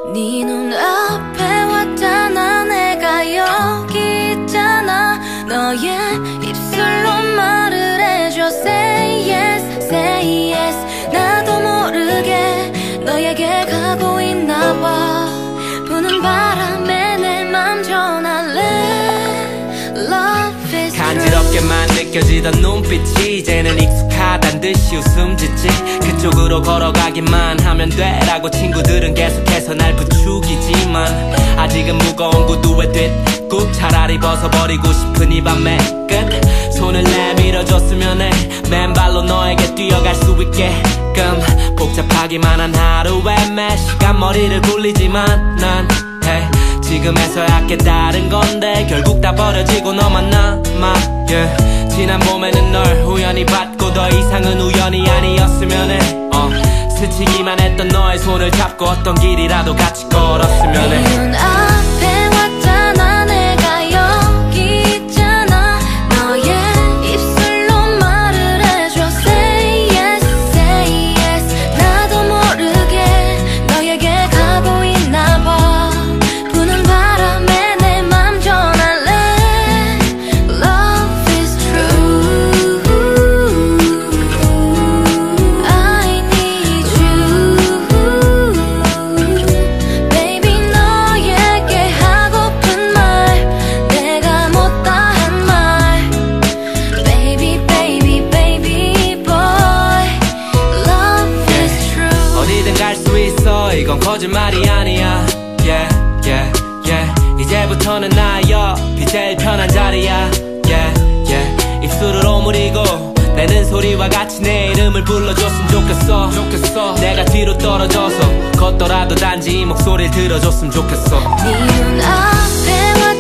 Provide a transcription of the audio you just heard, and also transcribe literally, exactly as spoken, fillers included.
네 눈앞에 왔잖아. 내가 여기 있잖아. 너의 입술로 말을 해줘. Say yes, say yes. 나도 모르게 너에게 가고 있나봐. 부는 바람에 내 맘 전할래. Love is true. 간지럽게만 느껴지던 눈빛이 이제는 익숙하단 듯이 웃음 짓지. 그쪽으로 걸어가기만 하면 돼라고 친구들은 계속해서 날 부추기지만 아직은 무거운 구두에 뒷굽 차라리 벗어버리고 싶은 이 밤의 끝. 손을 내밀어줬으면 해. 맨발로 너에게 뛰어갈 수 있게끔. 복잡하기만 한 하루에 매 시간 머리를 굴리지만 난 hey, 지금에서야 깨달은 건데 결국 다 버려지고 너만 남아. yeah. 지난 봄에는 널 우연히 봤고 더 이상은 우연이 아니었으면 해. uh, 스치기만 했던 너의 손을 잡고 어떤 길이라도 같이 걸었으면 해. 네 눈앞에 왔잖아. 내가 여기 있잖아. 너의 입술로 말을 해줘. Say yes, say yes. 나도 모르게 너에게 가고 있나봐. 부는 바람에 내 맘 전할래. Love is true. I need you. Baby 너에게 하고픈 말 내가 못다한 말. Baby baby baby boy. Love is true. 어디든 갈 수 있어. 이건 거짓말이 아니야. Yeah, yeah, yeah. 이제부터는 나의 옆이 제일 편한 자리야. Yeah, yeah. 입술을 오므리고 내는 소리와 같이 내 이름을 불러줬으면 좋겠어. 좋겠어. 내가 뒤로 떨어져서 걷더라도 단지 이 목소리를 들어줬으면 좋겠어. 네 눈앞에